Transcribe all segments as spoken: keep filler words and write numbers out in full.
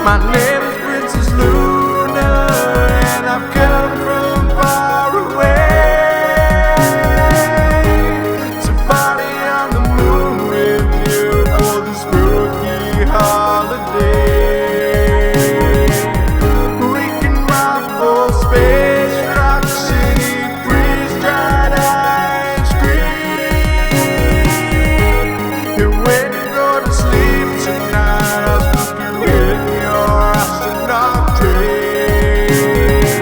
My name is Princess Luna, and I've come from far away to party on the moon with you for this spooky holiday. We can ride for space rocks and eat freeze-dried ice cream. And when you go to sleep tonight, I'll spook you in your astronaut dreams.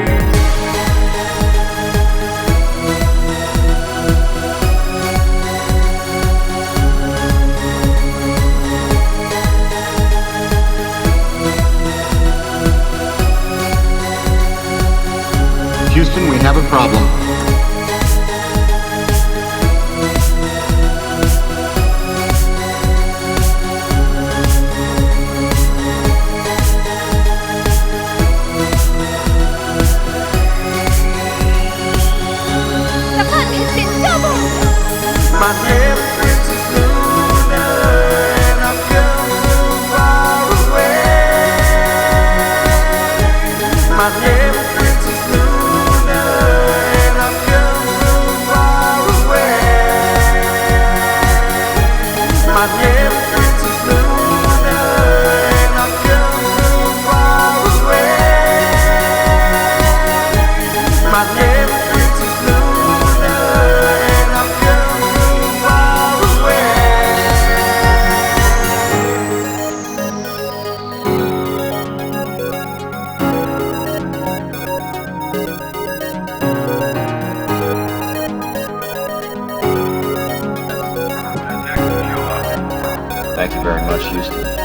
Houston, we have a problem. The fun has been doubled! My name is Princess Luna, and I've come from far away. My name is Princess Luna, and I've come from far away. My name is Princess Luna, and I've come from far away. My name is Princess Luna, and I've come from far away. Thank you very much, Houston.